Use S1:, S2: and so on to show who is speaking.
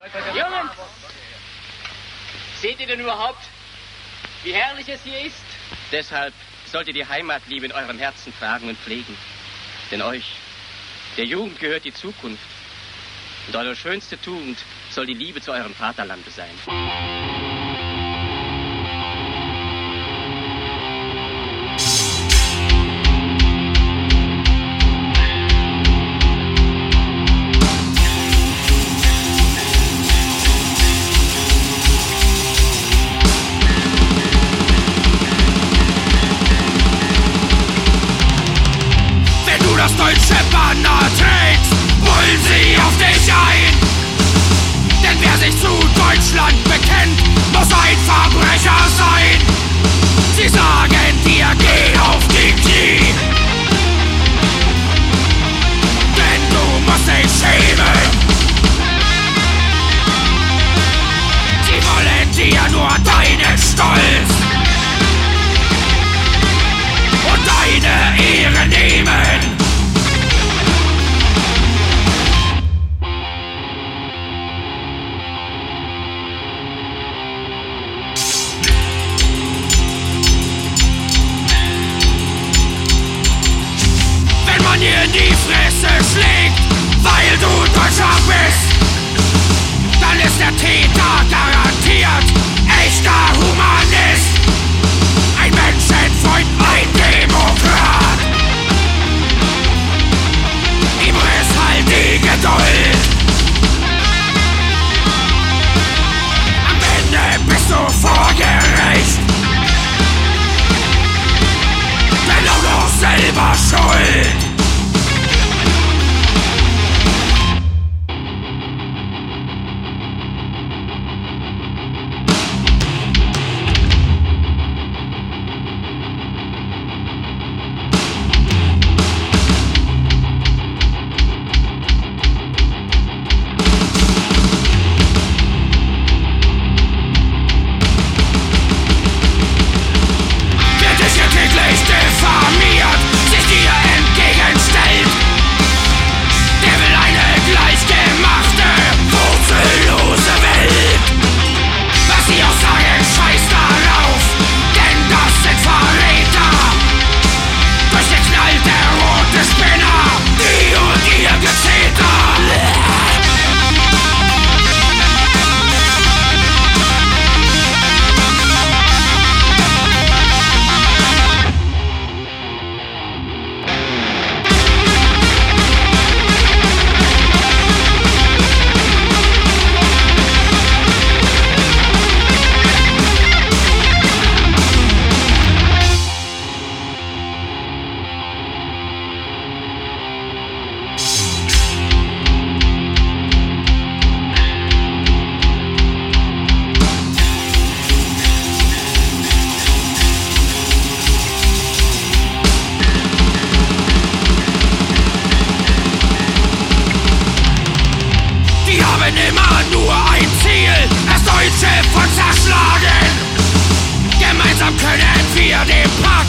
S1: Jungen, seht ihr denn überhaupt, wie herrlich es hier ist?
S2: Deshalb sollt ihr die Heimatliebe in eurem Herzen tragen und pflegen. Denn euch, der Jugend, gehört die Zukunft. Und eure schönste Tugend soll die Liebe zu eurem Vaterlande sein.
S3: Das deutsche Banner trägt, wollen sie auf dich ein. Denn wer sich zu Deutschland bekennt, muss ein Verbrecher sein. Sie sagen dir, geh auf die Knie, denn du musst dich schämen. Sie wollen dir nur deinen Stolz und deine Ehre nehmen. Dir in die Fresse schlägt, weil du Deutscher bist, dann ist der Täter garantiert echter Humanist, ein Menschenfreund, ein Demokrat. Ihm riss halt die Geduld, am Ende bist du vor Gericht, denn auch noch selber schuld. Von zerschlagen. Gemeinsam können wir den Pass